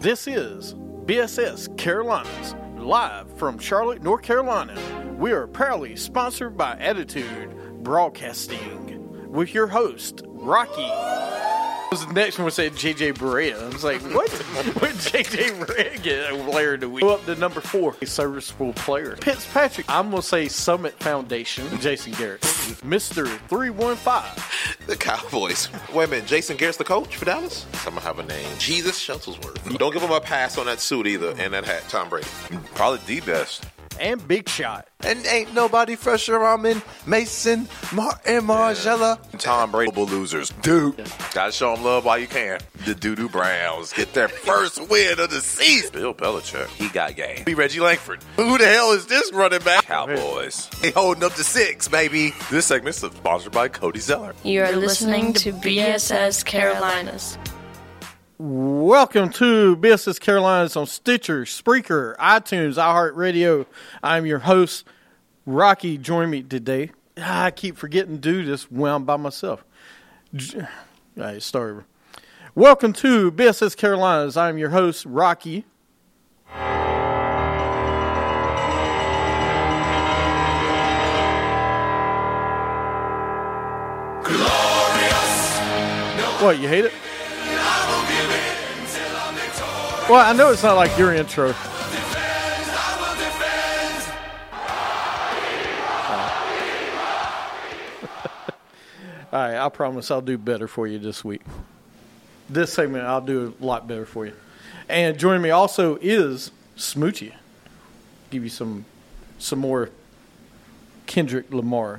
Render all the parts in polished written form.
This is BSS Carolinas, live from Charlotte, North Carolina. We are proudly sponsored by Attitude Broadcasting with your host, Rocky. The next one said JJ Barea. I was like, what? What JJ Barea get a player do we go up to number 4? A serviceable player. Fitzpatrick. I'm going to say Summit Foundation. Jason Garrett. Mr. 315. The Cowboys. Wait a minute, Jason Garrett's the coach for Dallas? I'm going to have a name. Jesus Shuttlesworth. Don't give him a pass on that suit either and that hat. Tom Brady. Probably the best. And Big Shot. And ain't nobody fresher. I'm in Mason, Martin, Margella. Tom Brady losers. Dude. Gotta show them love while you can. The Doo-Doo Browns get their first win of the season. Bill Belichick. He got game. Be Reggie Langford. Who the hell is this running back? Cowboys. They holding up to 6, baby. This segment is sponsored by Cody Zeller. You are listening to BSS Carolinas. Welcome to BSS Carolinas on Stitcher, Spreaker, iTunes, iHeartRadio. I'm your host, Rocky. Join me today. I keep forgetting to do this when I'm by myself. All right, start over. Welcome to BSS Carolinas. I'm your host, Rocky. Glorious. What, you hate it? Well, I know it's not like your intro. All right, I promise I'll do better for you this week. This segment, I'll do a lot better for you. And joining me also is Smoochie. Give you some more Kendrick Lamar.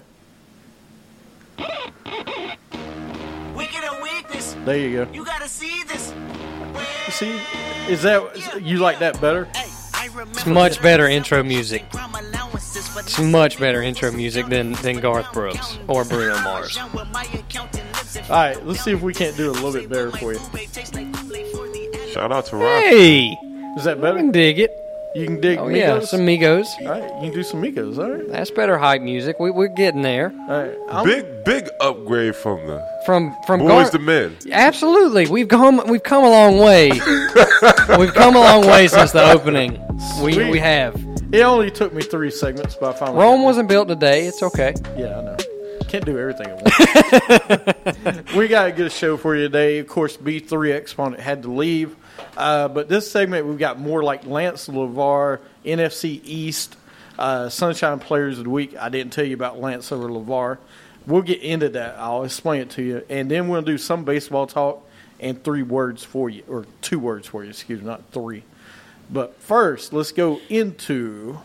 There you go. You gotta see this. You see? Is that you like that better? It's much better intro music. It's much better intro music than Garth Brooks or Bruno Mars. All right, let's see if we can't do a little bit better for you. Shout out to Rocky. Hey! Is that better? I can dig it. You can dig Oh, Migos? yeah, some Migos. All right, you can do some Migos, all right? That's better hype music. We're getting there. All right. Big upgrade from the From boys to men. Absolutely. We've come a long way. We've come a long way since the opening. We have. It only took me 3 segments, but I finally... Rome wasn't built today. It's okay. Yeah, I know. Can't do everything at once. We got a good show for you today. Of course, B3 Exponent had to leave. But this segment, we've got more like Lance LeVar, NFC East, Sunshine Players of the Week. I didn't tell you about Lance over LeVar. We'll get into that. I'll explain it to you. And then we'll do some baseball talk and 3 words for you, or 2 words for you, excuse me, not 3. But first, let's go into...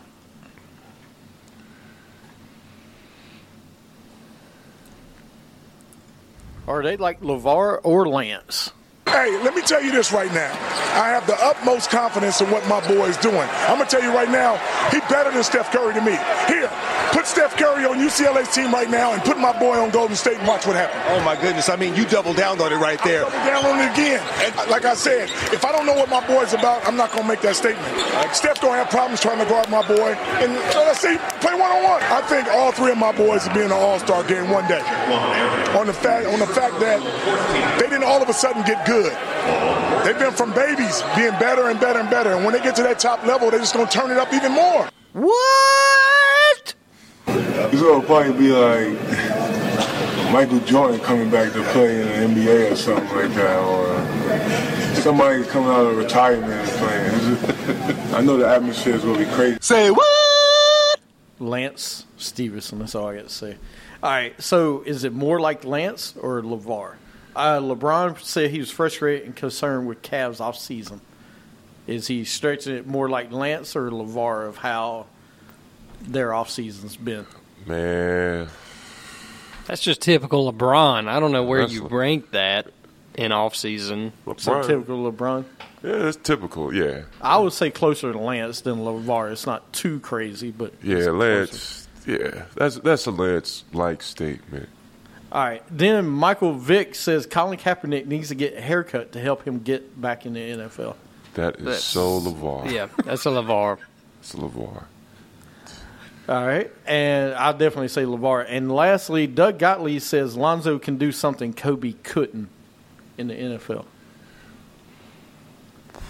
Are they like LeVar or Lance? Hey, let me tell you this right now. I have the utmost confidence in what my boy is doing. I'm going to tell you right now, he's better than Steph Curry to me. Here, put Steph Curry on UCLA's team right now and put my boy on Golden State and watch what happens. Oh, my goodness. I mean, you double down on it right there. Double down on it again. And like I said, if I don't know what my boy's about, I'm not going to make that statement. Steph's going to have problems trying to guard my boy. And let's see, play one-on-one. I think all 3 of my boys will be in an all-star game one day. On the fact that they didn't all of a sudden get good. They've been from babies being better and better and better. And when they get to that top level, they're just going to turn it up even more. What? It's going to probably be like Michael Jordan coming back to play in the NBA or something like that. Or somebody coming out of retirement and playing. I know the atmosphere is going to be crazy. Say what? Lance Stevenson, that's all I got to say. All right, so is it more like Lance or LeVar? LeBron said he was frustrated and concerned with Cavs offseason. Is he stretching it more like Lance or LeVar of how their offseason's been? Man. That's just typical LeBron. I don't know where you rank that in offseason. So typical LeBron? Yeah, it's typical, yeah. I would say closer to Lance than LeVar. It's not too crazy, but yeah, Lance. Yeah, that's a Lance-like statement. All right. Then Michael Vick says Colin Kaepernick needs to get a haircut to help him get back in the NFL. That's so LeVar. Yeah, that's a LeVar. It's a LeVar. All right. And I'll definitely say LeVar. And lastly, Doug Gottlieb says Lonzo can do something Kobe couldn't in the NFL.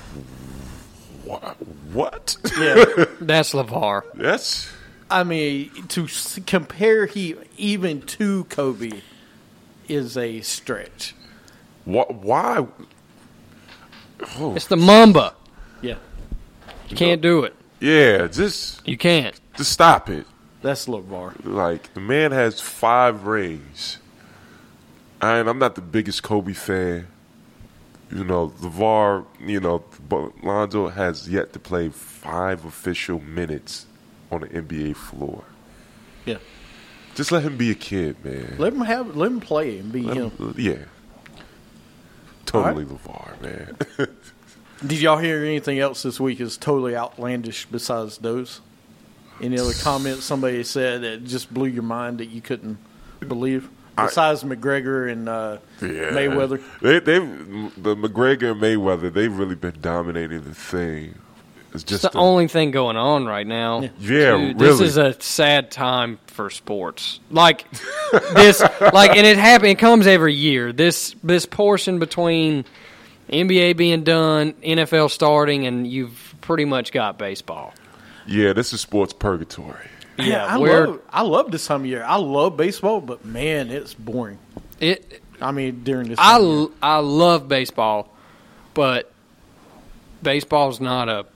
What? Yeah. That's LeVar. That's I mean, to compare he even to Kobe is a stretch. why? Oh, It's the Mamba. Yeah. You can't do it. yeah, just You can't. stop it. That's LeVar. Like, the man has 5 rings. And I'm not the biggest Kobe fan. You know, LeVar, but Lonzo has yet to play 5 official minutes on the NBA floor. Yeah. Just let him be a kid, man. Let him play and be him. Yeah. Totally LeVar, man. Did y'all hear anything else this week is totally outlandish besides those? Any other comments somebody said that just blew your mind that you couldn't believe? Besides McGregor and Mayweather? The McGregor and Mayweather, they've really been dominating the thing. It's just It's the only thing going on right now. Yeah, Dude, this really. is a sad time for sports. Like this, and it happens. It comes every year. This portion between NBA being done, NFL starting, and you've pretty much got baseball. Yeah, this is sports purgatory. Yeah, I love this time of year. I love baseball, but man, it's boring. During this time of year. I love baseball, but baseball's not a.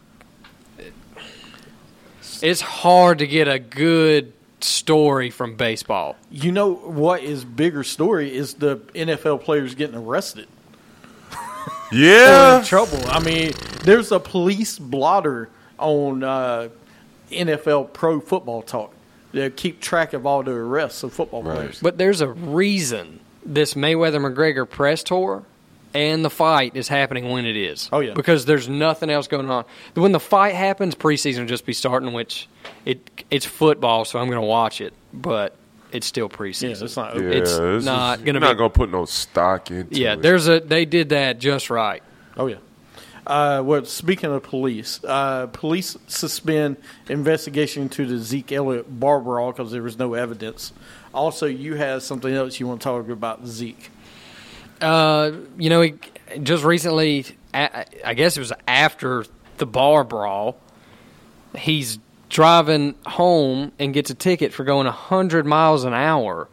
It's hard to get a good story from baseball. You know what is bigger story is the NFL players getting arrested. Yeah. Or in trouble. I mean, there's a police blotter on NFL Pro Football Talk that keep track of all the arrests of football players. But there's a reason this Mayweather-McGregor press tour and the fight is happening when it is. Oh, yeah. Because there's nothing else going on. When the fight happens, preseason will just be starting, which it's football, so I'm going to watch it. But it's still preseason. Yeah, it's not. Yeah, It's not going to be. Not going to put no stock into Yeah, it. they did that just right. Oh, yeah. Speaking of police, police suspend investigation into the Zeke Elliott bar brawl because there was no evidence. Also, you had something else you want to talk about Zeke. He just recently, I guess it was after the bar brawl, he's driving home and gets a ticket for going 100 miles an hour.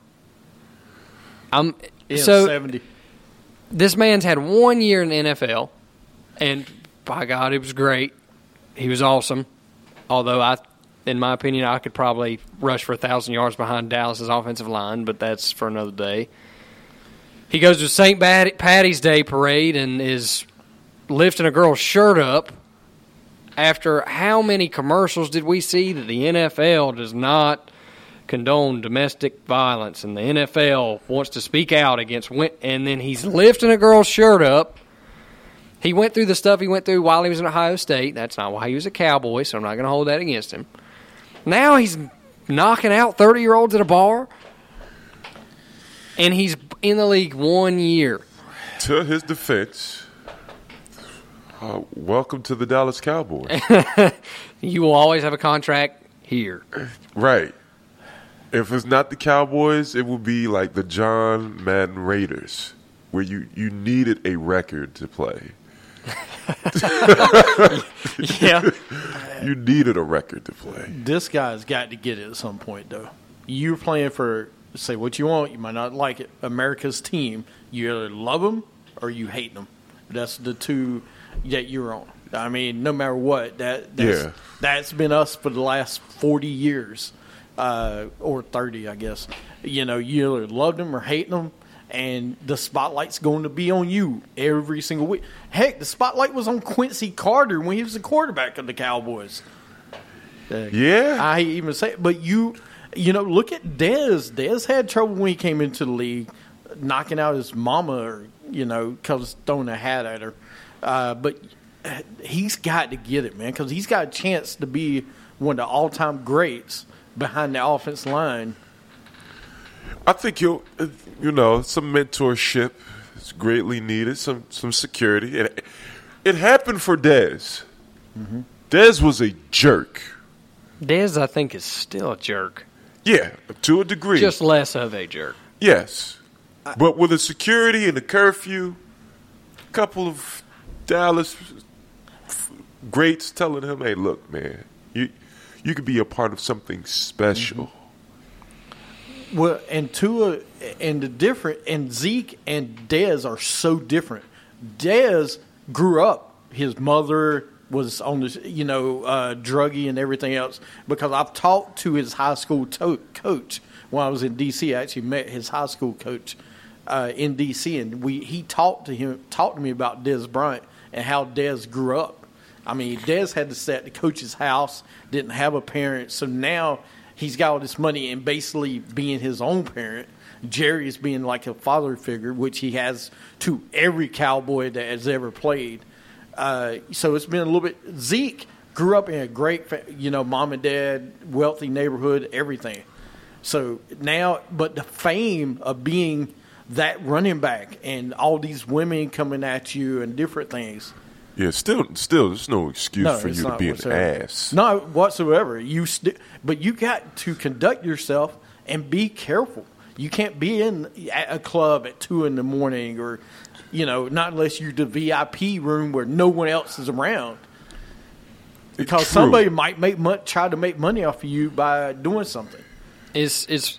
70. This man's had 1 year in the NFL, and by God, it was great. He was awesome. Although, in my opinion, I could probably rush for 1,000 yards behind Dallas's offensive line, but that's for another day. He goes to St. Patty's Day parade and is lifting a girl's shirt up. After how many commercials did we see that the NFL does not condone domestic violence and the NFL wants to speak out against, and then he's lifting a girl's shirt up. He went through the stuff he went through while he was in Ohio State. That's not why he was a Cowboy, so I'm not going to hold that against him. Now he's knocking out 30-year-olds at a bar, and he's in the league 1 year. To his defense, welcome to the Dallas Cowboys. You will always have a contract here. Right. If it's not the Cowboys, it will be like the John Madden Raiders, where you needed a record to play. Yeah. You needed a record to play. This guy's got to get it at some point, though. You're playing for, say what you want, you might not like it, America's team. You either love them or you hate them. That's the two that you're on. I mean, no matter what, that's been us for the last 40 years, or 30, I guess. You either love them or hate them. And the spotlight's going to be on you every single week. Heck, the spotlight was on Quincy Carter when he was the quarterback of the Cowboys. Yeah. I even say it. But look at Dez. Dez had trouble when he came into the league, knocking out his mama, because throwing a hat at her. But he's got to get it, man, because he's got a chance to be one of the all-time greats behind the offense line. I think some mentorship is greatly needed, some security. It happened for Dez. Mm-hmm. Dez was a jerk. Dez, I think, is still a jerk. Yeah, to a degree. Just less of a jerk. Yes. But with the security and the curfew, a couple of Dallas greats telling him, "Hey, look, man, you could be a part of something special." Well, and Tua and and Zeke and Dez are so different. Dez grew up. His mother was on this, druggie and everything else. Because I've talked to his high school coach when I was in D.C. I actually met his high school coach in D.C. and he talked to me about Dez Bryant and how Dez grew up. I mean, Dez had to stay at the coach's house, didn't have a parent, so now he's got all this money and basically being his own parent. Jerry is being like a father figure, which he has to every Cowboy that has ever played. So it's been a little bit. Zeke grew up in a great, mom and dad, wealthy neighborhood, everything. So now, but the fame of being that running back and all these women coming at you and different things. Yeah, still, there's no excuse for you to be an ass. Not whatsoever. But you got to conduct yourself and be careful. You can't be in a club at 2 a.m. or, not unless you're the VIP room where no one else is around. Because somebody might try to make money off of you by doing something. It's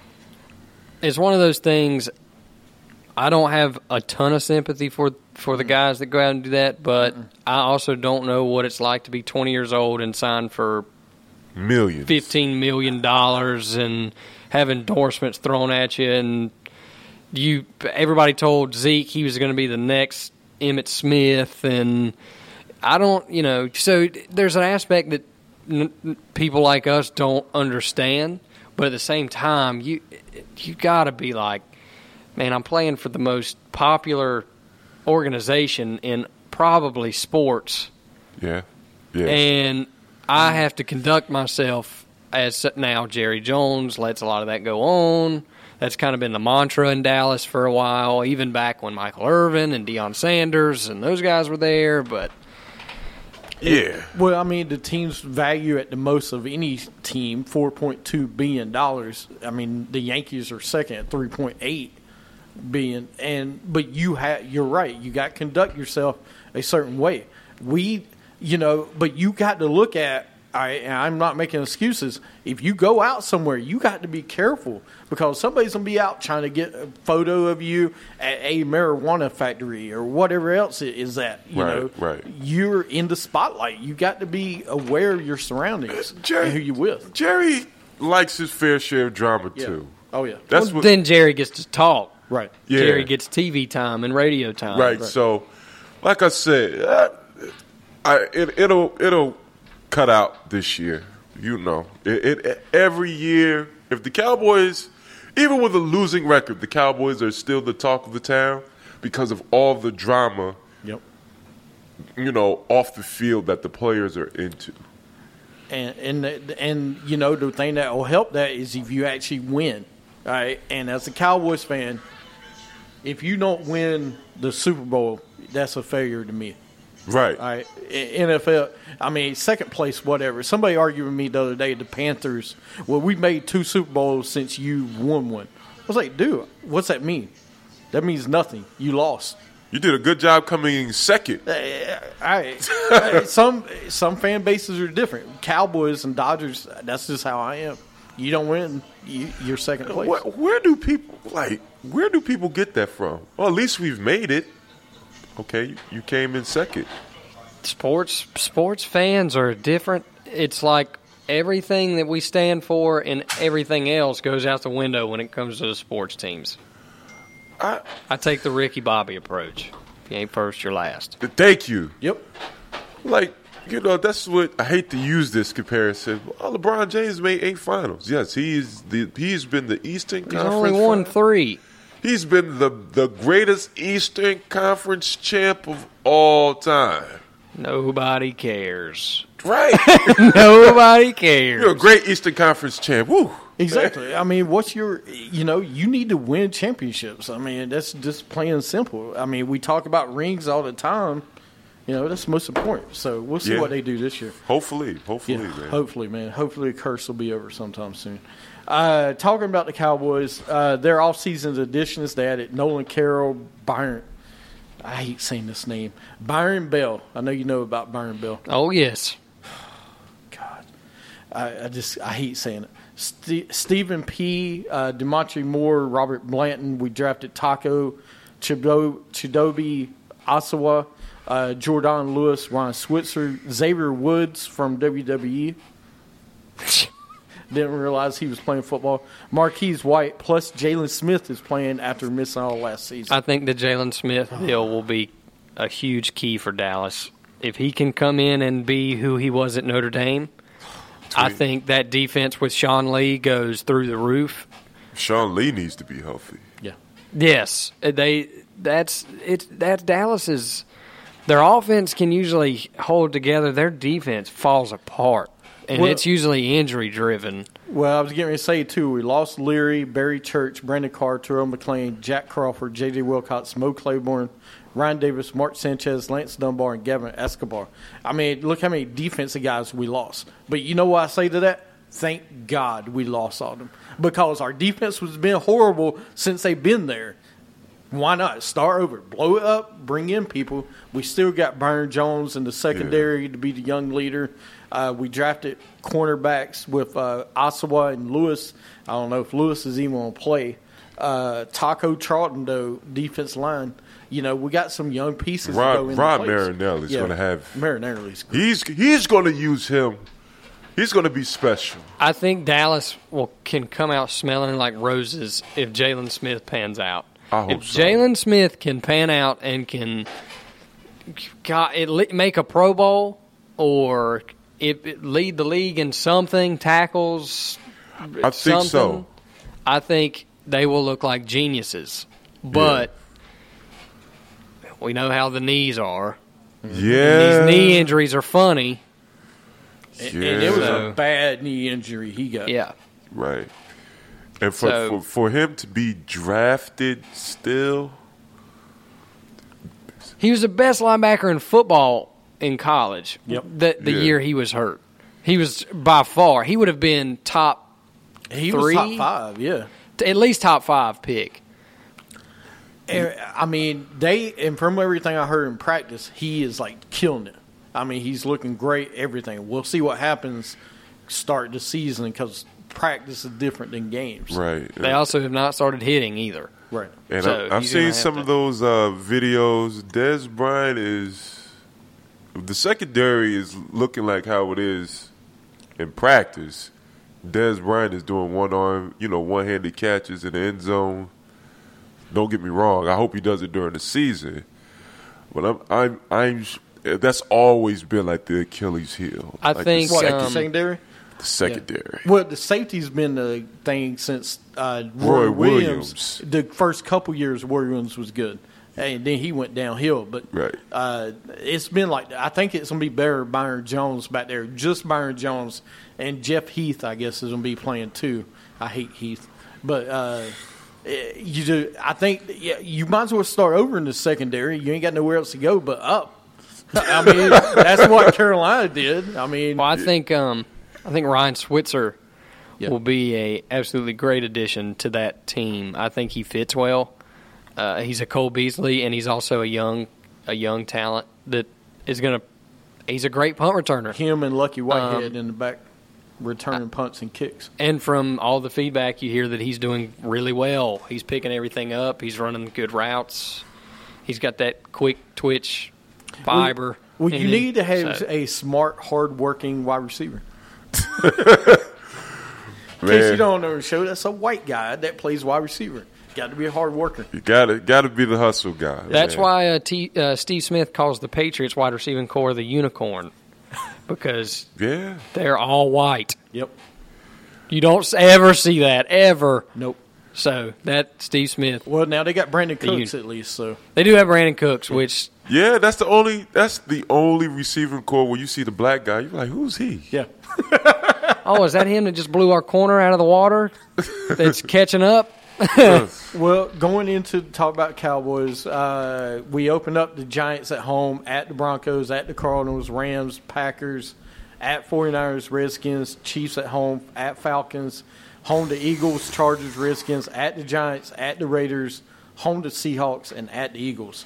one of those things. I don't have a ton of sympathy for the guys that go out and do that, but I also don't know what it's like to be 20 years old and sign for millions, $15 million, and have endorsements thrown at you. And everybody told Zeke he was going to be the next Emmitt Smith, and I don't, so there's an aspect that people like us don't understand, but at the same time, you got to be like, man, I'm playing for the most popular organization in probably sports. Yeah. And I have to conduct myself as now Jerry Jones lets a lot of that go on. That's kind of been the mantra in Dallas for a while, even back when Michael Irvin and Deion Sanders and those guys were there. But yeah. Well, I mean, the team's value at the most of any team, $4.2 billion. I mean, the Yankees are second at $3.8 billion. But you're right. You got to conduct yourself a certain way. But you got to look at. I'm not making excuses. If you go out somewhere, you got to be careful because somebody's going to be out trying to get a photo of you at a marijuana factory or whatever else it is that. Right. You're in the spotlight. You got to be aware of your surroundings and who you're with. Jerry likes his fair share of drama, too. Oh, yeah. Then Jerry gets to talk. Right. Yeah. Jerry gets TV time and radio time. Right. So, like I said, it'll cut out this year. It every year. If the Cowboys, even with a losing record, the Cowboys are still the talk of the town because of all the drama. Yep. Off the field that the players are into. And the thing that will help that is if you actually win. All right. And as a Cowboys fan, if you don't win the Super Bowl, that's a failure to me. Right. All right. NFL, I mean, second place, whatever. Somebody argued with me the other day, the Panthers, we made 2 Super Bowls since you won one. I was like, dude, what's that mean? That means nothing. You lost. You did a good job coming in second. Some fan bases are different. Cowboys and Dodgers, that's just how I am. You don't win, you're second place. Where do people get that from? Well, at least we've made it. Okay, you came in second. Sports fans are different. It's like everything that we stand for and everything else goes out the window when it comes to the sports teams. I take the Ricky Bobby approach. If you ain't first, you're last. Thank you. Yep. That's what I hate to use this comparison. LeBron James made 8 finals. Yes, he's been the Eastern Conference. He's only won 3. He's been the greatest Eastern Conference champ of all time. Nobody cares. Right. Nobody cares. You're a great Eastern Conference champ. Woo. Exactly. I mean, you need to win championships. I mean, that's just plain and simple. I mean, we talk about rings all the time. That's the most important. So we'll see what they do this year. Hopefully, man. Hopefully, man. Hopefully the curse will be over sometime soon. Talking about the Cowboys, their offseason additions, they added Nolan Carroll, Byron I hate saying this name. Byron Bell. I know you know about Byron Bell. Oh, yes. God. I hate saying it. Stephen P., DeMontre Moore, Robert Blanton. We drafted Taco, Chidobe Osawa, Jordan Lewis, Ryan Switzer, Xavier Woods from WWE. Didn't realize he was playing football. Marquise White, plus Jalen Smith is playing after missing all last season. I think the Jalen Smith deal will be a huge key for Dallas. If he can come in and be who he was at Notre Dame, I think that defense with Sean Lee goes through the roof. Sean Lee needs to be healthy. Yeah. Yes, that's Dallas's. Their offense can usually hold together. Their defense falls apart, and it's usually injury driven. Well, I was getting ready to say too. We lost Leary, Barry Church, Brandon Carr, Terrell McClain, Jack Crawford, J.J. Wilcox, Mo Claiborne, Ryan Davis, Mark Sanchez, Lance Dunbar, and Gavin Escobar. I mean, look how many defensive guys we lost. But you know what I say to that? Thank God we lost all of them. Because our defense has been horrible since they've been there. Why not? Start over. Blow it up. Bring in people. We still got Byron Jones in the secondary to be the young leader. We drafted cornerbacks with Osawa and Lewis. I don't know if Lewis is even going to play. Taco Charlton, though, defense line. You know, we got some young pieces to go in Rod place. Marinelli's going to have – Marinelli's good. He's going to use him. He's going to be special. I think Dallas can come out smelling like roses if Jalen Smith pans out. I hope if so. Jalen Smith can pan out and can make a Pro Bowl or lead the league in something, tackles, I think so. I think they will look like geniuses. But we know how the knees are. Yeah. These knee injuries are funny. And it was a bad knee injury he got. Yeah. Right. And for him to be drafted still. He was the best linebacker in football in college. Yep. The year he was hurt. He was by far. He would have been top 3. He was top 5, yeah. At least top 5 pick. I mean, and from everything I heard in practice, he is like killing it. I mean, he's looking great, everything. We'll see what happens start the season because practice is different than games. Right. They also have not started hitting either. Right. And So I've he's seen gonna some have of those videos. Des Bryant the secondary is looking like how it is in practice. Des Bryant is doing one-handed catches in the end zone. Don't get me wrong. I hope he does it during the season. But I'm that's always been like the Achilles heel. I think the secondary? The secondary. Well, the safety's been the thing since Roy Williams. The first couple years, Williams was good. And then he went downhill. But it's been like I think it's going to be better Byron Jones back there. Just Byron Jones. And Jeff Heath, I guess, is going to be playing too. I hate Heath. But I think you might as well start over in the secondary. You ain't got nowhere else to go but up. I mean, that's what Carolina did. I mean, well, I think Ryan Switzer will be a absolutely great addition to that team. I think he fits well. He's a Cole Beasley, and he's also a young talent that is going to. He's a great punt returner. Him and Lucky Whitehead in the back, returning punts and kicks. And from all the feedback, you hear that he's doing really well. He's picking everything up. He's running good routes. He's got that quick twitch fiber. Well, you need to have a smart, hard-working wide receiver. In case you don't know the show, that's a white guy that plays wide receiver. Got to be a hard worker. You got to be the hustle guy. That's why Steve Smith calls the Patriots wide receiving core the unicorn, because they're all white. Yep. You don't ever see that ever. Nope. So that Steve Smith. Well, now they got Brandon Cooks at least. So they do have Brandon Cooks, which that's the only receiving core where you see the black guy. You're like, who's he? Yeah. Oh, is that him that just blew our corner out of the water? That's catching up. Well, going into talk about Cowboys, we opened up the Giants at home, at the Broncos, at the Cardinals, Rams, Packers, at 49ers, Redskins, Chiefs at home, at Falcons, home to Eagles, Chargers, Redskins, at the Giants, at the Raiders, home to Seahawks, and at the Eagles.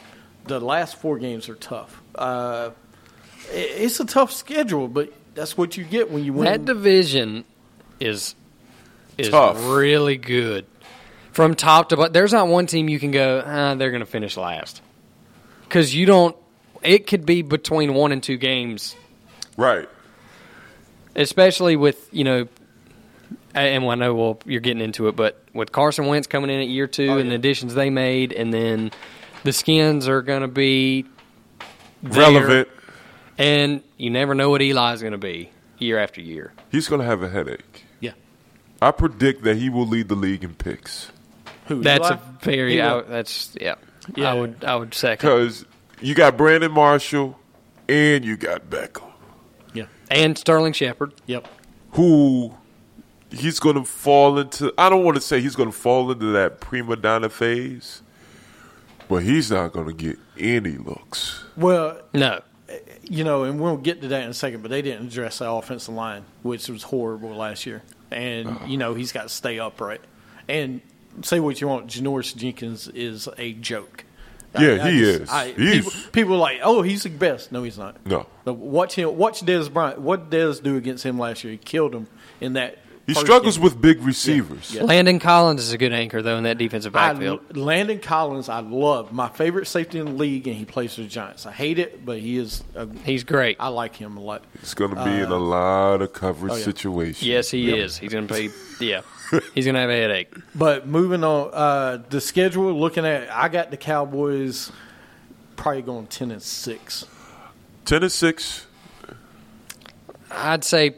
the last 4 games are tough. It's a tough schedule, but that's what you get when you win. That division is Tough. really good. From top to bottom, there's not one team you can go, they're going to finish last. Because you don't – it could be between 1 and 2 games. Right. Especially with, and I know you're getting into it, but with Carson Wentz coming in at year 2 and the additions they made, and then the Skins are going to be relevant. And you never know what Eli's going to be year after year. He's going to have a headache. Yeah. I predict that he will lead the league in picks. Who, That's Eli? a very Yeah. I would second. Because you got Brandon Marshall and you got Beckham. Yeah. And Sterling Shepard. Yep. Who he's going to fall into. I don't want to say he's going to fall into that prima donna phase, but he's not going to get any looks. Well, No. and we'll get to that in a second, but they didn't address the offensive line, which was horrible last year. And, he's got to stay upright. And say what you want, Janoris Jenkins is a joke. Yeah, he is. People are like, oh, he's the best. No, he's not. No. But watch Dez Bryant. What did Dez do against him last year? He killed him in that. He first struggles game. with big receivers. Yeah. Landon Collins is a good anchor, though, in that defensive backfield. Landon Collins, I love. My favorite safety in the league, and he plays for the Giants. I hate it, but He's great. I like him a lot. It's going to be in a lot of coverage yeah. situations. Yes, he is. He's going to be, he's going to have a headache. But moving on, the schedule, looking at, I got the Cowboys probably going 10-6. 10-6. I'd say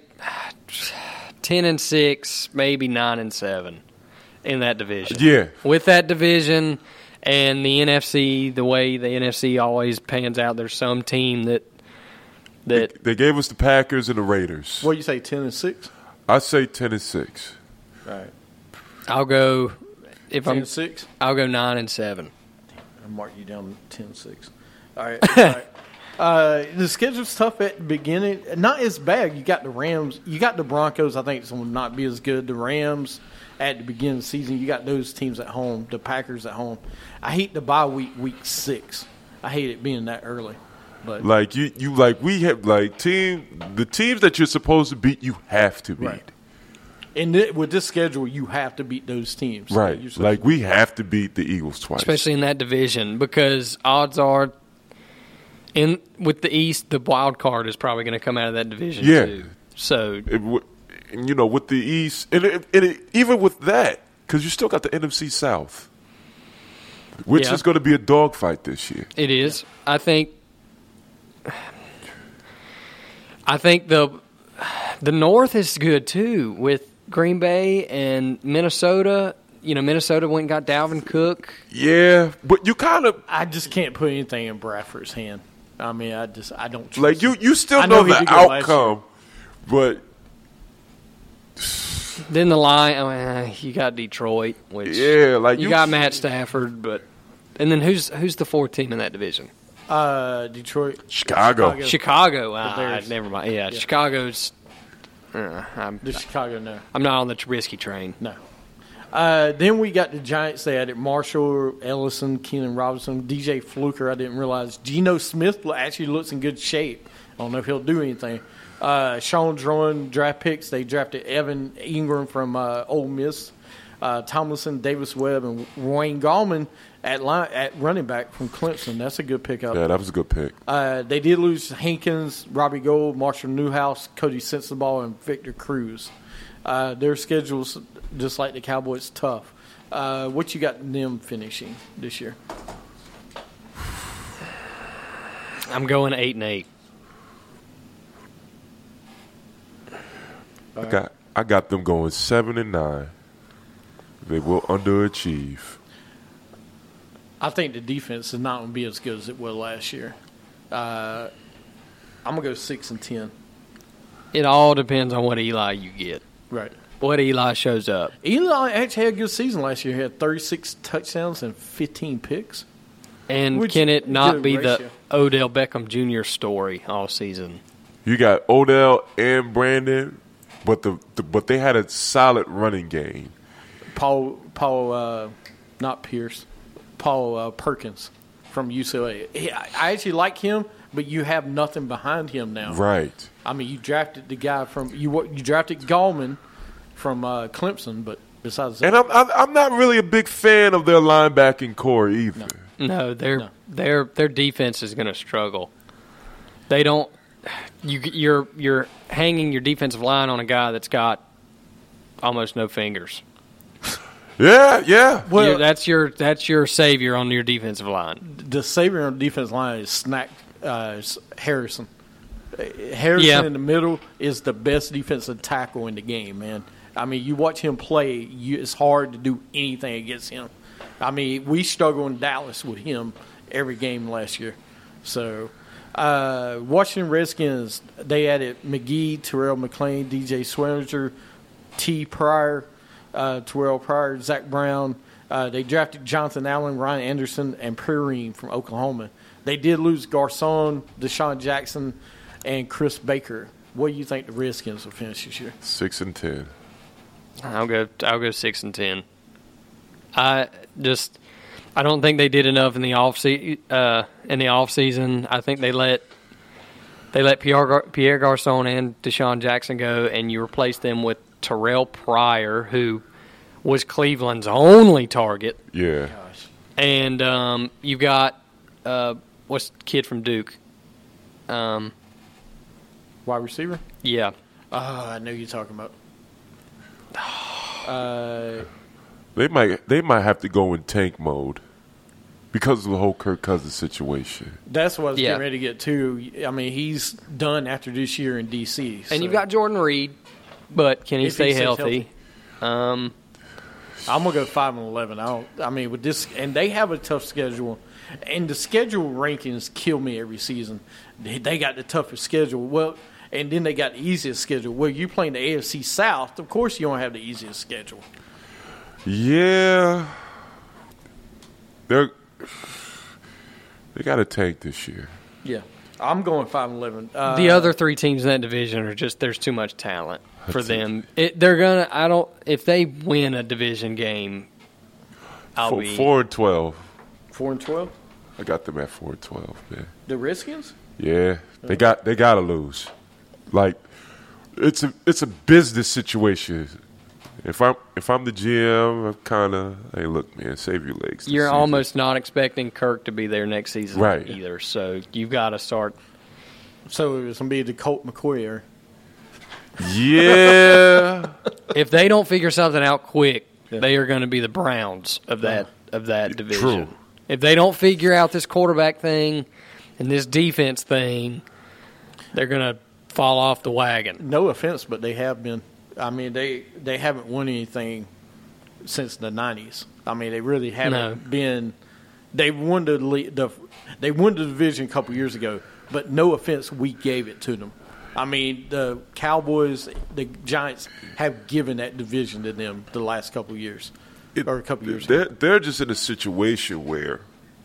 10-6, maybe 9-7 in that division. Yeah. With that division and the NFC, the way the NFC always pans out, there's some team that They gave us the Packers and the Raiders. What do you say, 10-6? I say 10-6. All right. I'll go 10-6? I'll go 9-7. I'll mark you down 10-6. All right. All right. The schedule's tough at the beginning. Not as bad. You got the Rams. You got the Broncos. I think it's going to not be as good. The Rams at the beginning of the season. You got those teams at home. The Packers at home. I hate the bye week 6. I hate it being that early. But Like we have the teams that you're supposed to beat, you have to beat. Right. And with this schedule, you have to beat those teams. Right. Like we have to beat the Eagles twice. Especially in that division, because odds are with the East, the wild card is probably going to come out of that division too. So with the East, and even with that, because you still got the NFC South, which is going to be a dogfight this year. it is. I think the North is good too with Green Bay and Minnesota. Minnesota went and got Dalvin Cook. Yeah, but you kind of I just can't put anything in Bradford's hand. I mean, I don't trust like him. you still I know he the did good last outcome, but Then the line, you got Detroit, which you got Matt Stafford, and then who's the fourth team in that division? Detroit, Chicago. Never mind. Yeah, Chicago's. The Chicago, no. I'm not on the Trubisky train. No. Then we got the Giants. They added Marshall, Ellison, Keenan Robinson, DJ Fluker. I didn't realize. Geno Smith actually looks in good shape. I don't know if he'll do anything. Sean Drowan, draft picks. They drafted Evan Ingram from Ole Miss. Tomlinson, Davis Webb, and Wayne Gallman at running back from Clemson. That's a good pickup. Yeah, that was a good pick. They did lose Hankins, Robbie Gould, Marshall Newhouse, Cody Sensabaugh, and Victor Cruz. Their schedule's just like the Cowboys, tough. What you got them finishing this year? I'm going 8-8. I got them going 7-9. They will underachieve. I think the defense is not going to be as good as it was last year. I'm going to go 6-10. It all depends on what Eli you get. Right. What Eli shows up. Eli actually had a good season last year. He had 36 touchdowns and 15 picks. And can it not be the Odell Beckham Jr. story all season? You got Odell and Brandon, but they had a solid running game. Paul, not Pierce, Paul Perkins from UCLA. I actually like him, but you have nothing behind him now. Right. I mean, you drafted the guy from you drafted Gallman from Clemson, but besides that, And I'm not really a big fan of their linebacking core either. No, their defense is going to struggle. They don't. You're hanging your defensive line on a guy that's got almost no fingers. Yeah. well, That's your savior on your defensive line. the savior on the defense line is Harrison. Harrison in the middle is the best defensive tackle in the game, man. I mean, you watch him play, it's hard to do anything against him. I mean, we struggled in Dallas with him every game last year. So, Washington Redskins, they added McGee, Terrell McClain, DJ Swearinger, T. Pryor, Terrell Pryor, Zach Brown. They drafted Jonathan Allen, Ryan Anderson, and Perrine from Oklahoma. They did lose Garcon, Deshaun Jackson, and Chris Baker. What do you think the Redskins will finish this year? 6-10. I'll go 6-10. I don't think they did enough in the off season. I think they let Pierre Garcon and Deshaun Jackson go, and you replaced them with Terrell Pryor, who was Cleveland's only target. Yeah. And you've got what's the kid from Duke? Wide receiver? Yeah. I know you're talking about. They might have to go in tank mode because of the whole Kirk Cousins situation. That's what I was getting ready to get to. I mean, he's done after this year in D.C. And you've got Jordan Reed, but can he stay healthy? I'm gonna go 5-11. I mean, with this, and they have a tough schedule, and the schedule rankings kill me every season. They got the toughest schedule. Well, and then they got the easiest schedule. Well, you playing the AFC South, of course you don't have the easiest schedule. Yeah, they got a tank this year. Yeah, I'm going 5-11. The other three teams in that division are just there's too much talent for them. They're gonna. If they win a division game, I'll be 4-12. 4-12. I got them at 4-12, man. The Redskins? Yeah, they got to lose. Like it's a business situation. If I'm the GM, I'm kind of, hey, look, man, save your legs. You're almost not expecting Kirk to be there next season right. either. So you've got to start. So it's gonna be the Colt McCoy era. Yeah. If they don't figure something out quick, they are going to be the Browns of that division. True. If they don't figure out this quarterback thing and this defense thing, they're going to fall off the wagon. No offense, but they have been. I mean, they haven't won anything since the 90s. I mean, they really haven't been. They won the division a couple years ago, but no offense, we gave it to them. I mean, the Cowboys, the Giants have given that division to them the last couple of years, or a couple years ago. They're just in a situation where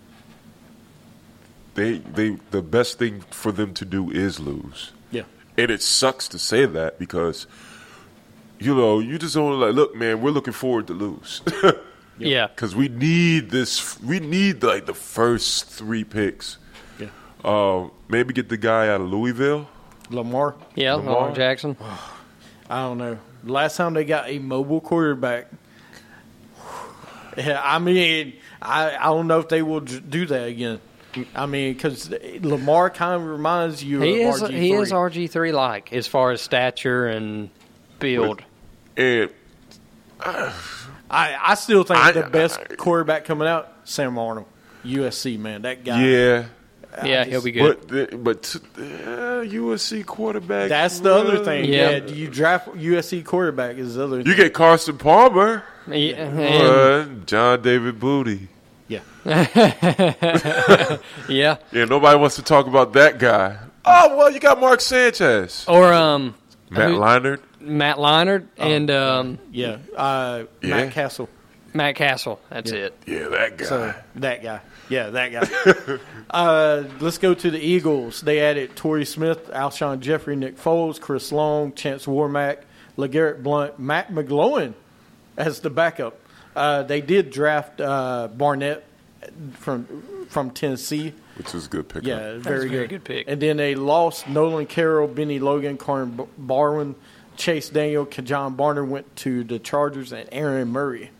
the best thing for them to do is lose. Yeah. And it sucks to say that because, you just only like, look, man, we're looking forward to lose. Yeah. Because we need this. We need, like, the first 3 picks. Yeah. Maybe get the guy out of Louisville. Lamar. Yeah, Lamar Jackson. I don't know. Last time they got a mobile quarterback, I mean, I don't know if they will do that again. I mean, because Lamar kind of reminds you of RG3. He is RG3 like as far as stature and build. And I still think the best quarterback coming out, Sam Arnold, USC, man. That guy. Yeah. Yeah, he'll be good. But USC quarterback. That's the other thing. Yeah. You draft USC quarterback is the other thing. You get Carson Palmer. Yeah, John David Booty. Yeah. yeah. Yeah, nobody wants to talk about that guy. Oh, well, you got Mark Sanchez. Or Matt Leinart. Matt Leinart and Matt Castle. Matt Castle. That's it. Yeah, that guy. So, that guy. Yeah, that guy. Let's go to the Eagles. They added Torrey Smith, Alshon Jeffrey, Nick Foles, Chris Long, Chance Warmack, LeGarrette Blount, Matt McGloin as the backup. They did draft Barnett from from Tennessee. Which was a good pickup. Yeah, very good pick. And then they lost Nolan Carroll, Benny Logan, Carn Barwin, Chase Daniel, John Barner went to the Chargers, and Aaron Murray.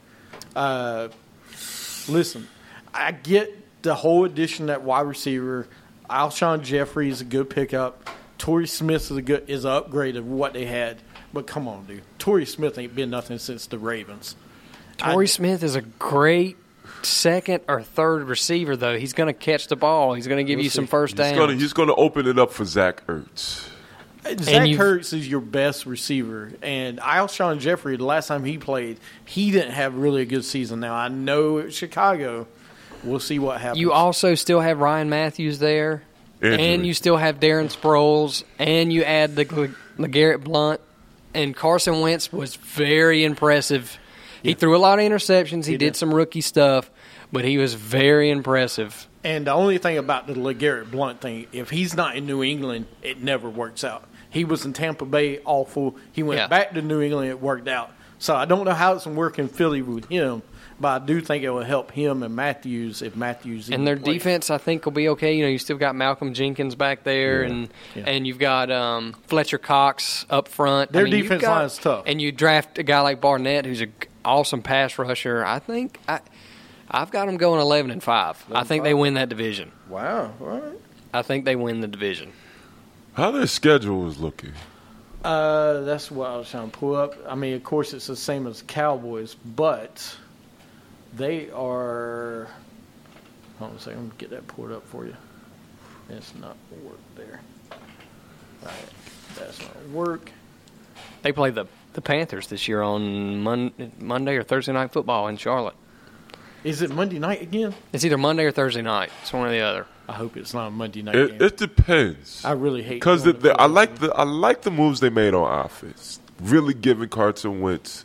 Listen, I get the whole addition at wide receiver. Alshon Jeffrey is a good pickup. Torrey Smith is an upgrade of what they had. But come on, dude. Torrey Smith ain't been nothing since the Ravens. Torrey Smith is a great second or third receiver, though. He's going to catch the ball. He's going to give you some first downs. He's going to open it up for Zach Ertz. Zach Ertz is your best receiver. And Alshon Jeffrey, the last time he played, he didn't have really a good season. Now, I know at Chicago, we'll see what happens. You also still have Ryan Matthews there. And you still have Darren Sproles. And you add the LeGarrette Blount. And Carson Wentz was very impressive. He threw a lot of interceptions. He did some rookie stuff, but he was very impressive. And the only thing about the LeGarrette Blount thing, if he's not in New England, it never works out. He was in Tampa Bay, awful. He went back to New England, it worked out. So I don't know how it's going to work in Philly with him, but I do think it will help him and Matthews if Matthews and their defense, I think, will be okay. You know, you still got Malcolm Jenkins back there, and you've got Fletcher Cox up front. Their defense line is tough. And you draft a guy like Barnett, who's an awesome pass rusher. I think I've got them going 11-5. I think they win that division. Wow, all right. I think they win the division. How their schedule is looking? That's what I was trying to pull up. I mean, of course, it's the same as Cowboys, but they are. Hold on a second. I'm going to get that pulled up for you. It's not going to work there. All right. That's not going to work. They play the Panthers this year on Monday or Thursday Night Football in Charlotte. Is it Monday night again? It's either Monday or Thursday night. It's one or the other. I hope it's not a Monday night game. It depends. I really hate because I like the moves they made on offense. Really giving Carson Wentz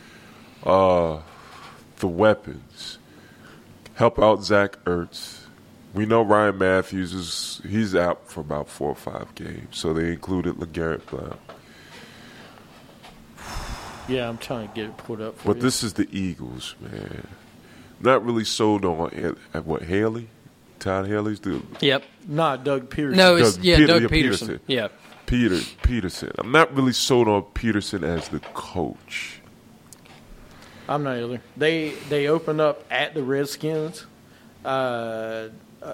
the weapons. Help out Zach Ertz. We know Ryan Matthews he's out for about 4 or 5 games, so they included LeGarrette Blount. Yeah, I'm trying to get it put up for But you. this is the Eagles, man. Not really sold on what Haley? Todd Haley's the Yep. Not Doug Peterson. No, it's Doug Peterson. Yeah. Peterson. I'm not really sold on Peterson as the coach. I'm not either. They open up at the Redskins, at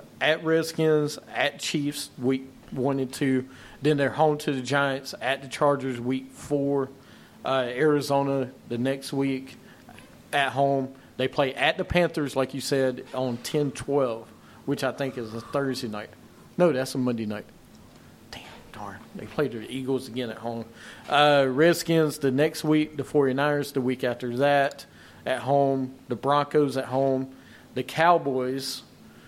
Chiefs week 1 and 2. Then they're home to the Giants, at the Chargers week 4. Arizona the next week at home. They play at the Panthers, like you said, on 10-12, which I think is a Thursday night. No, that's a Monday night. Damn, darn. They play the Eagles again at home. Redskins the next week, the 49ers the week after that at home, the Broncos at home, the Cowboys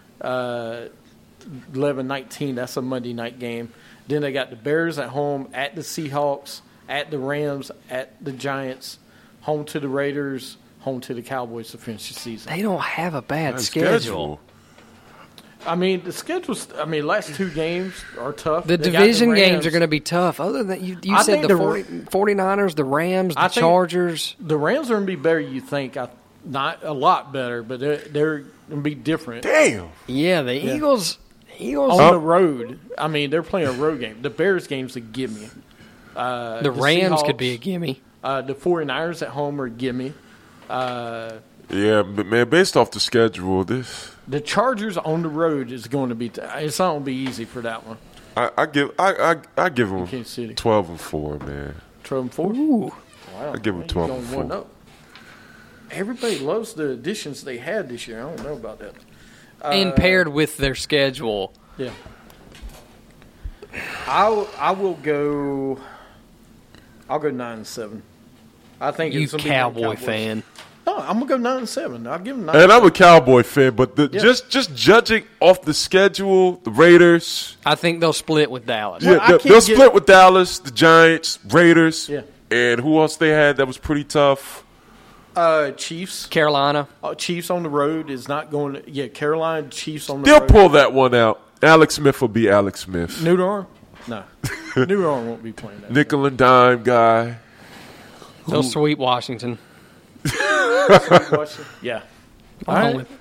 11-19, that's a Monday night game. Then they got the Bears at home, at the Seahawks, at the Rams, at the Giants, home to the Raiders, home to the Cowboys to finish the season. They don't have a bad schedule. I mean, the schedule's. I mean, last 2 games are tough. The division games are going to be tough. Other than you said the 49ers, the Rams, the Chargers. The Rams are going to be better, you think. Not a lot better, but they're going to be different. Damn. Yeah, the Eagles on the road. I mean, they're playing a road game. The Bears game's a gimme. The Rams Seahawks, could be a gimme. The 49ers at home are a gimme. Yeah, but man, based off the schedule, the Chargers on the road is going to be. It's not going to be easy for that one. I give them Kansas City. 12-4, man. 12-4. Ooh, I give them 12-4. Everybody loves the additions they had this year. I don't know about that. And paired with their schedule. Yeah. I will go. I'll go 9-7. I think You it's gonna be Cowboy fan. No, I'm gonna go 9-7. I'll give them 9. And I'm a Cowboy fan, but just judging off the schedule, the Raiders. I think they'll split with Dallas. Yeah, they'll split with Dallas, the Giants, Raiders. Yeah. And who else they had that was pretty tough? Chiefs. Carolina. Chiefs on the road is not going to. Yeah, Carolina, Chiefs on the They'll road. pull that one out. Alex Smith will be Alex Smith. New Orleans? No. New Orleans won't be playing that. Nickel and dime guy. They'll sweep Washington. Yeah. I'm with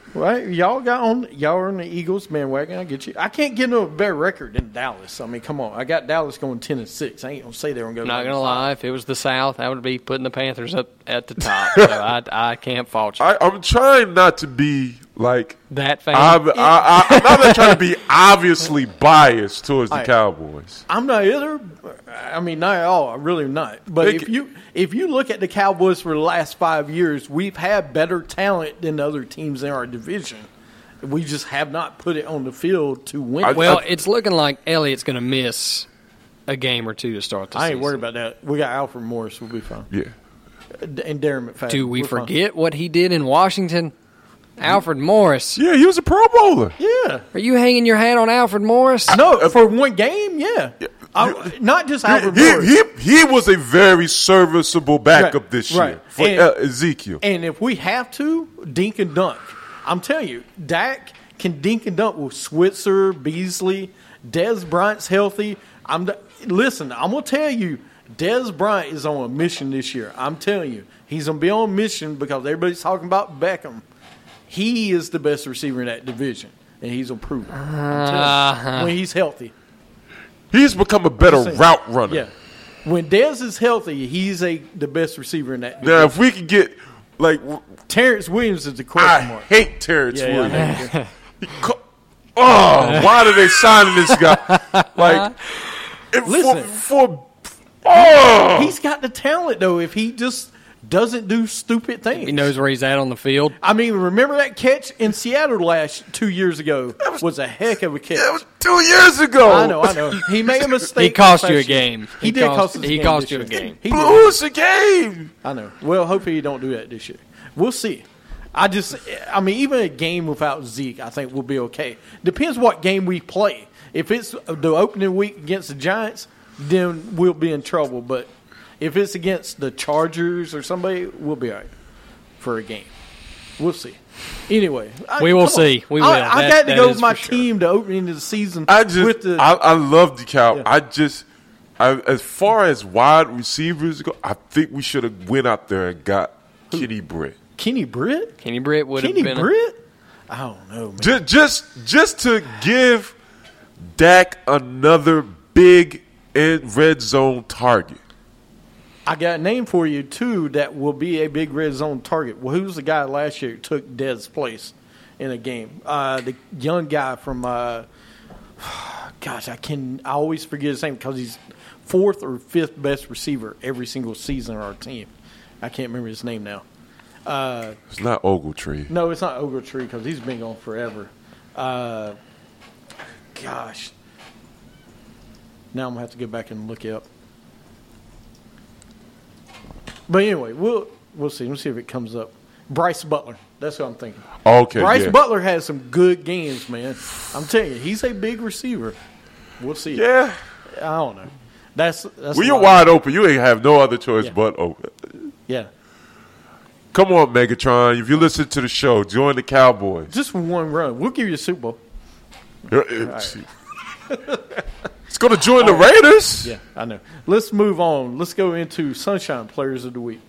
Well, y'all are on the Eagles bandwagon. I get you. I can't get no better record than Dallas. I mean, come on. I got Dallas going 10-6. I ain't gonna say they're gonna go. Not gonna lie, if it was the South, I would be putting the Panthers up at the top. So I can't fault you. I'm trying not to be like that fan. I'm not trying to be obviously biased towards the Cowboys. I'm not either. I mean, not at all. I'm really not. But if you look at the Cowboys for the last 5 years, we've had better talent than the other teams in our division. We just have not put it on the field to win. Well, it's looking like Elliott's going to miss a game or two to start the season. I ain't worried about that. We got Alfred Morris. We'll be fine. Yeah. And Darren McFadden. Do we forget what he did in Washington? Alfred Morris. Yeah, he was a Pro Bowler. Yeah. Are you hanging your hat on Alfred Morris? No, for one game, yeah. Not just Alfred Morris. He was a very serviceable backup this year for Ezekiel. And if we have to, dink and dunk. I'm telling you, Dak can dink and dunk with Switzer, Beasley, Dez Bryant's healthy. Listen, I'm going to tell you, Dez Bryant is on a mission this year. I'm telling you. He's going to be on a mission because everybody's talking about Beckham. He is the best receiver in that division, and he's going to prove it. When he's healthy. He's become a better route runner. Yeah. When Dez is healthy, he's the best receiver in that division. Now, if we could get, like... Terrence Williams is the question mark. I hate Terrence Williams. Why are they signing this guy? Like, listen, he's got the talent, though, if he just doesn't do stupid things. He knows where he's at on the field. I mean, remember that catch in Seattle 2 years ago? Was a heck of a catch. That was 2 years ago. I know. He made a mistake. He cost you a game. He did cost us a game. He cost you a game. He blew us a game. I know. Well, hopefully he don't do that this year. We'll see. I mean, even a game without Zeke, I think we'll be okay. Depends what game we play. If it's the opening week against the Giants, then we'll be in trouble. But if it's against the Chargers or somebody, we'll be all right for a game. We'll see. Anyway, we will see. We will. I got to go with my team to opening of the season. I love the Cow. Yeah. As far as wide receivers go, I think we should have went out there and got Kenny Britt. Kenny Britt? Kenny Britt would have been. Kenny Britt? I don't know, man. Just to give Dak another big red zone target. I got a name for you, too, that will be a big red zone target. Well, who was the guy last year who took Dez's place in a game? The young guy from, gosh, I always forget his name because he's fourth or fifth best receiver every single season on our team. I can't remember his name now. It's not Ogletree. No, it's not Ogletree because he's been gone forever. Gosh. Now I'm going to have to go back and look it up. But anyway, we'll see. We'll see if it comes up. Bryce Butler. That's what I'm thinking. Okay. Bryce Butler has some good games, man. I'm telling you, he's a big receiver. We'll see. Yeah. I don't know. That's when you're wide open, you ain't have no other choice but open. Yeah. Come on, Megatron. If you listen to the show, join the Cowboys. Just for one run. We'll give you a Super Bowl. It's going to join the Raiders. Yeah, I know. Let's move on. Let's go into Sunshine Players of the Week.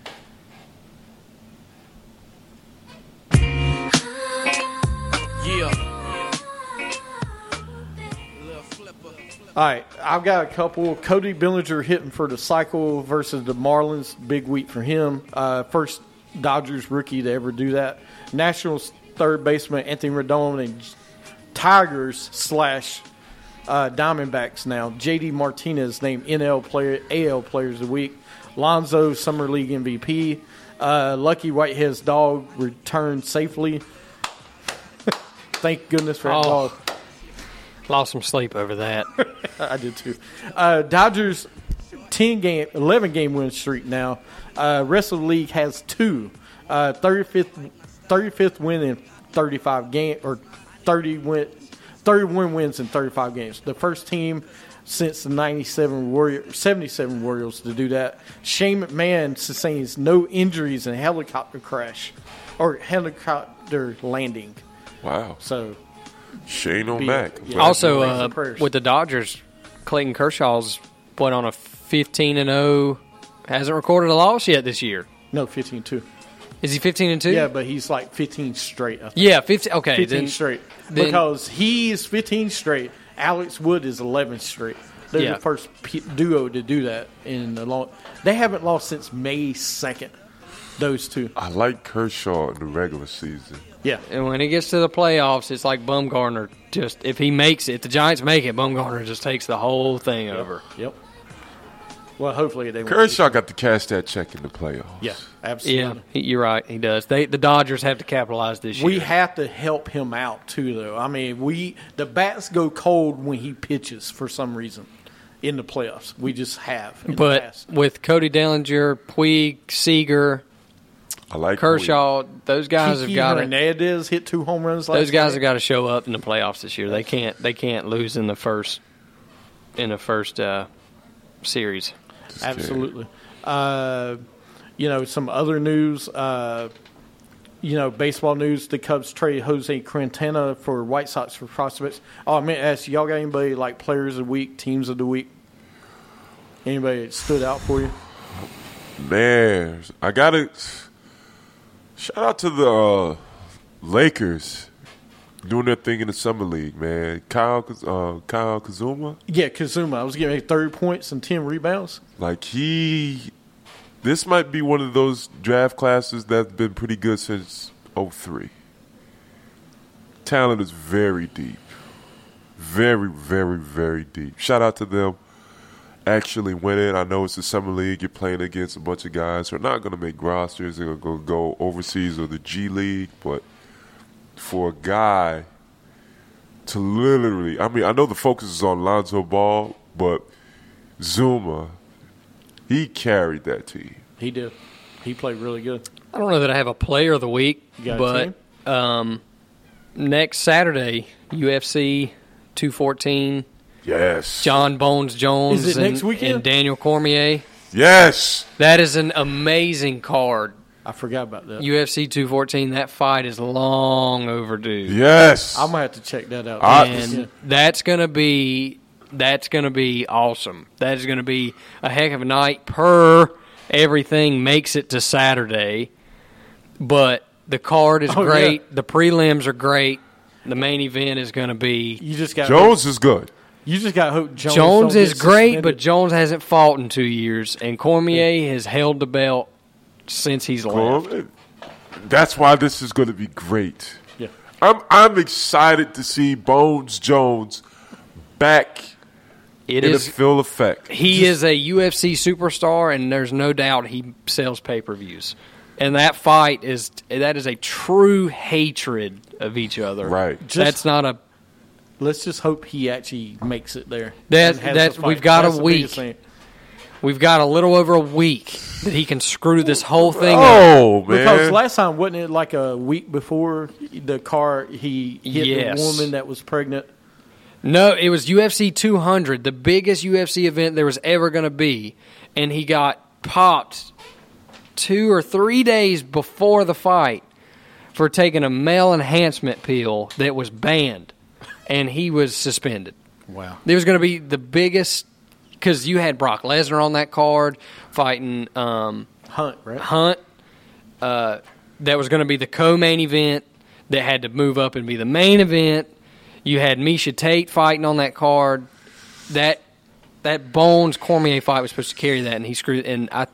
All right, I've got a couple. Cody Bellinger hitting for the Cycle versus the Marlins. Big week for him. First Dodgers rookie to ever do that. Nationals third baseman Anthony Rendon and Tigers / Diamondbacks now. J.D. Martinez named AL Players of the Week. Lonzo Summer League MVP. Lucky Whitehead's dog returned safely. Thank goodness for that dog. Lost some sleep over that. I did too. Dodgers 11-game win streak now. Rest of the league has 2. 35th win in 35 games, or 31 wins in 35 games. The first team since the 77 Royals to do that. Shane McMahon sustains no injuries in helicopter crash or helicopter landing. Wow. So Shane O'Mac. Yeah. Also, with the Dodgers, Clayton Kershaw's went on a 15-0. Hasn't recorded a loss yet this year. No, 15-2. Is he 15-2? Yeah, but he's like 15 straight. I think. Yeah, 15. Okay, 15 then, straight. then- Because he's 15 straight. Alex Wood is 11 straight. They're Yeah. the first duo to do that in the long. They haven't lost since May 2nd. Those two. I like Kershaw in the regular season. Yeah. And when he gets to the playoffs, it's like Bumgarner. Just if he makes it, if the Giants make it, Bumgarner just takes the whole thing over. Yep. Well, hopefully they won't. Kershaw got to cash that check in the playoffs. Yeah, absolutely. Yeah, you're right. He does. The Dodgers have to capitalize this year. We have to help him out too, though. I mean, the bats go cold when he pitches for some reason in the playoffs. We just have. In the But past. with Cody Dellinger, Puig, Seager, I like Kershaw, those guys Kiki have got to. Hernandez hit 2 home runs. Those guys night. have got to show up in the playoffs this year. They can't lose in the first series. Absolutely. Some other news. Baseball news. The Cubs trade Jose Quintana for White Sox for prospects. Oh, I meant to ask, y'all got anybody like players of the week, teams of the week? Anybody that stood out for you? Man, I got to shout out to the Lakers doing their thing in the summer league, man. Kyle Kazuma. Yeah, Kazuma. I was getting 30 points and 10 rebounds. This might be one of those draft classes that's been pretty good since 03. Talent is very deep. Very, very, very deep. Shout out to them actually winning. I know it's the summer league. You're playing against a bunch of guys who are not going to make rosters. They're going to go overseas or the G League. But for a guy to literally, I know the focus is on Lonzo Ball, but Zuma, he carried that team. He did. He played really good. I don't know that I have a player of the week, You got a but next Saturday, UFC 214, Yes. John Bones Jones Is it next weekend? and Daniel Cormier. Yes. That is an amazing card. I forgot about that. UFC 214, that fight is long overdue. Yes. I'm going to have to check that out. And that's going to be awesome. That is going to be a heck of a night per everything makes it to Saturday. But the card is great. Yeah. The prelims are great. The main event is going to be You just got Jones is good. You just got to hope Jones Jones don't is get great, suspended. but Jones hasn't fought in 2 years, and Cormier has held the belt since he's left. That's why this is going to be great. Yeah. I'm excited to see Bones Jones back It in is. a full effect. He is a UFC superstar, and there's no doubt he sells pay-per-views. And that fight is a true hatred of each other. Right. That's not a. Let's just hope he actually makes it there. That's- and has that's- the fight. we've got That's a the week. biggest thing. We've got a little over a week that he can screw this whole thing up. Oh, man. Because last time, wasn't it like a week before the car he hit Yes. the woman that was pregnant? No, it was UFC 200, the biggest UFC event there was ever going to be, and he got popped 2 or 3 days before the fight for taking a male enhancement pill that was banned, and he was suspended. Wow. It was going to be the biggest because you had Brock Lesnar on that card fighting Hunt, right? Hunt. That was going to be the co-main event that had to move up and be the main event. You had Misha Tate fighting on that card. That Bones Cormier fight was supposed to carry that, and he screwed. And I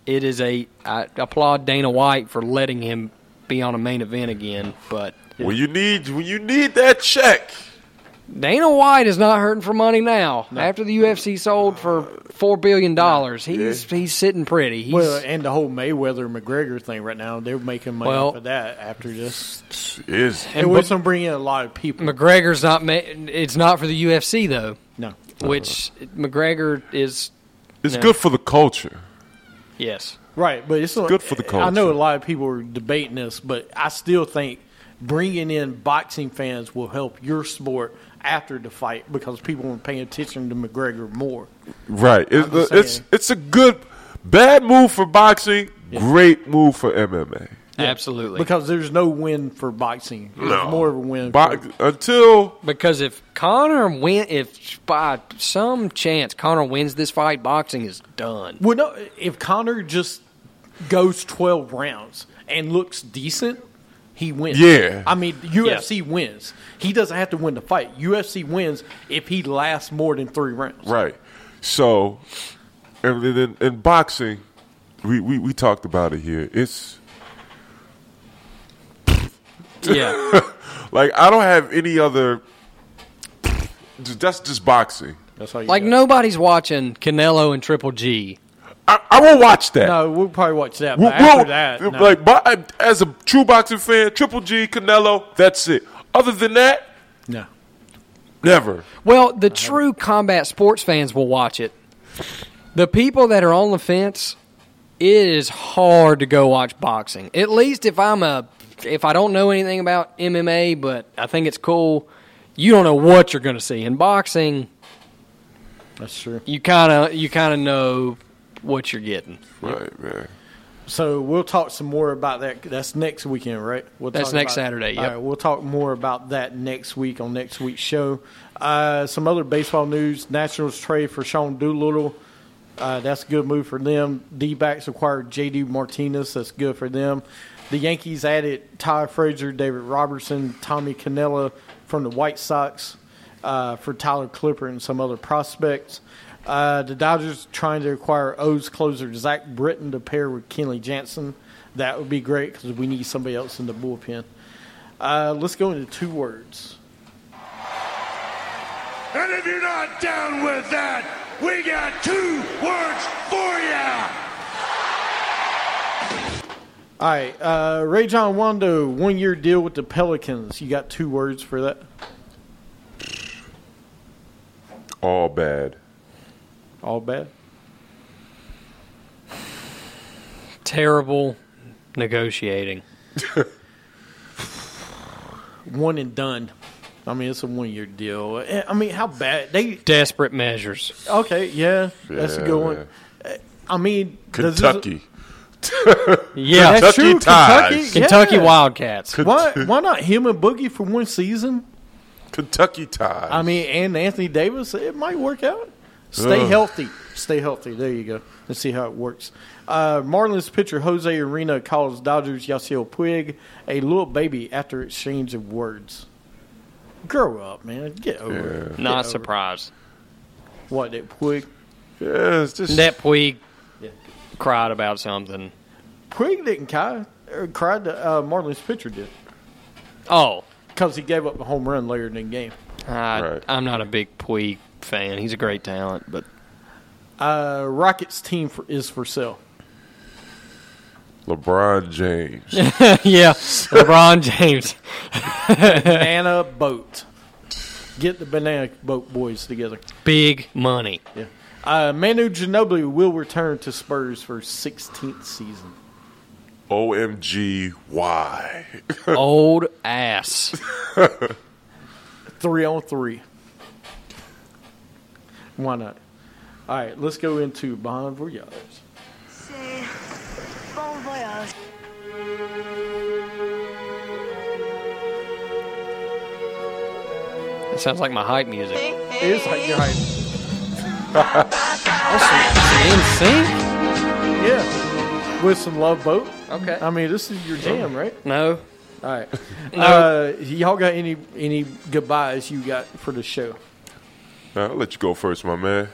applaud Dana White for letting him be on a main event again. But When you need that check. Dana White is not hurting for money now. No. After the UFC sold for $4 billion, he's sitting pretty. Well, and the whole Mayweather-McGregor thing right now, they're making money off of that after this. It was going to bring in a lot of people. McGregor's not. It's not for the UFC though. No, which McGregor is. It's good for the culture. Yes, right, but it's good for the culture. I know a lot of people are debating this, but I still think bringing in boxing fans will help your sport after the fight because people are paying attention to McGregor more. Right. It's a good, bad move for boxing, great move for MMA. Yeah. Absolutely. Because there's no win for boxing. There's more of a win. Because if by some chance Conor wins this fight, boxing is done. Well, no, if Conor just goes 12 rounds and looks decent, he wins. Yeah. I mean, UFC wins. He doesn't have to win the fight. UFC wins if he lasts more than 3 rounds. Right. So, and then in boxing, we talked about it here. It's like I don't have any other. That's just boxing. That's how you Like got it. nobody's watching Canelo and Triple G. I will watch that. No, we'll probably watch that. But after that, no. Like as a true boxing fan, Triple G, Canelo, that's it. Other than that, no. never. Well, the true combat sports fans will watch it. The people that are on the fence, it is hard to go watch boxing. At least if I don't know anything about MMA, but I think it's cool, you don't know what you're going to see. In boxing, That's true. you kind of know what you're getting. Right, man. So we'll talk some more about that. That's next weekend, right? That's next Saturday, yep. All right, we'll talk more about that next week on next week's show. Some other baseball news. Nationals trade for Sean Doolittle. That's a good move for them. D-backs acquired J.D. Martinez. That's good for them. The Yankees added Ty Frazier, David Robertson, Tommy Cannella from the White Sox for Tyler Clippert and some other prospects. The Dodgers trying to acquire O's closer Zach Britton to pair with Kenley Jansen. That would be great because we need somebody else in the bullpen. Let's go into 2 words. And if you're not down with that, we got 2 words for ya. All right, Rajon Rondo, 1-year deal with the Pelicans. You got 2 words for that? All bad. All bad? Terrible negotiating. One and done. I mean, it's a 1-year deal. I mean, how bad? Desperate measures. Okay, yeah, that's a good one. I mean, Kentucky. Yeah, that's true. Ties. Kentucky Wildcats. Why not him and Boogie for 1 season? Kentucky ties. I mean, and Anthony Davis, it might work out. Stay healthy. Stay healthy. There you go. Let's see how it works. Marlins pitcher Jose Urena calls Dodgers Yasiel Puig a little baby after exchange of words. Grow up, man. Get over it. Not surprised. What, that Puig? Yeah, it's just That Puig cried about something. Puig didn't cry. The Marlins pitcher did. Oh. Because he gave up a home run later in the game. Right. I'm not a big Puig fan. He's a great talent, but Rockets team is for sale. LeBron James. yeah, LeBron James. Banana boat. Get the banana boat boys together. Big money. Yeah. Manu Ginobili will return to Spurs for 16th season. OMG, why? Old ass. 3-on-3. Why not? All right, let's go into Bon Voyage. Bon voyage. It sounds like my hype music. It is like your hype. In sync? Yeah. With some Love Boat. Okay. I mean, this is your jam, right? No. All right. No. Y'all got any goodbyes you got for the show? I'll let you go first, my man.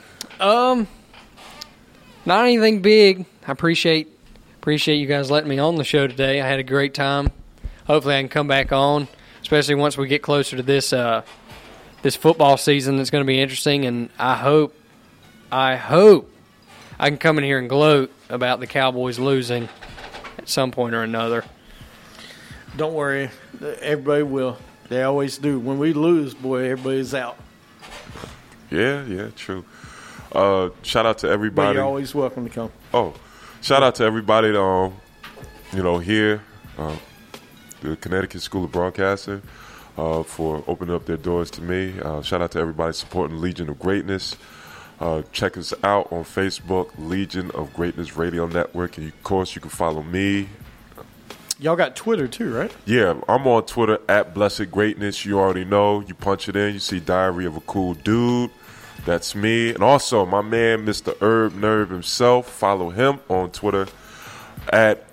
Not anything big. I appreciate you guys letting me on the show today. I had a great time. Hopefully I can come back on, especially once we get closer to this this football season. That's going to be interesting, and I hope I can come in here and gloat about the Cowboys losing at some point or another. Don't worry. Everybody will. They always do. When we lose, boy, everybody's out. Yeah, true. Shout out to But everybody. you're always welcome to come. Oh, shout out to everybody that, here, the Connecticut School of Broadcasting, for opening up their doors to me. Shout out to everybody supporting Legion of Greatness. Check us out on Facebook, Legion of Greatness Radio Network. And, of course, you can follow me. Y'all got Twitter, too, right? Yeah, I'm on Twitter, @BlessedGreatness. You already know. You punch it in, you see Diary of a Cool Dude. That's me. And also, my man, Mr. Herb Nerve himself. Follow him on Twitter, at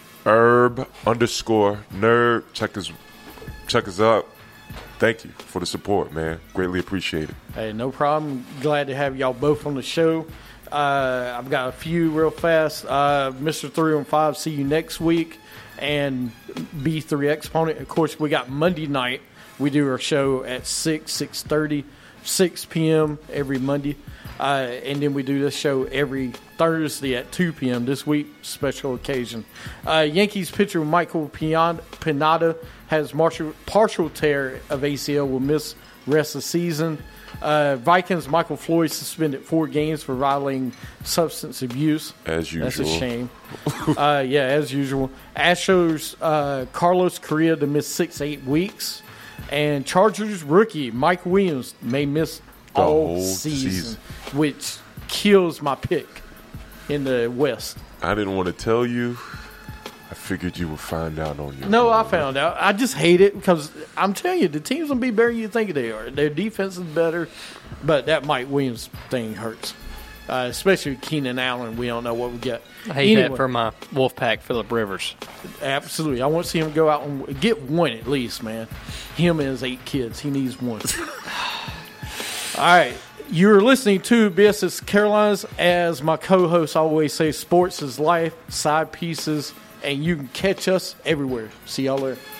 herb_nerd. Check us out. Thank you for the support, man. Greatly appreciate it. Hey, no problem. Glad to have y'all both on the show. I've got a few real fast. Mr. 315, see you next week. And B3 Exponent. Of course, we got Monday night. We do our show at 6:30, 6 p.m. every Monday. And then we do this show every Thursday at 2 p.m. This week, special occasion. Yankees pitcher Michael Pineda has partial tear of ACL, will miss rest of the season. Vikings Michael Floyd suspended 4 games for violating substance abuse. As usual. That's a shame. As usual. Astros Carlos Correa to miss 6-8 weeks. And Chargers rookie Mike Williams may miss the all whole season, which kills my pick in the West. I didn't want to tell you. I figured you would find out on your No, own. I found out. I just hate it because I'm telling you, the teams will be better than you think they are. Their defense is better, but that Mike Williams thing hurts. Especially Keenan Allen. We don't know what we get. I hate that for my Wolfpack, Phillip Rivers. Absolutely. I want to see him go out and get one at least, man. Him and his 8 kids. He needs one. All right. You're listening to BSS Carolinas. As my co-hosts always say, sports is life, side pieces, and you can catch us everywhere. See y'all later.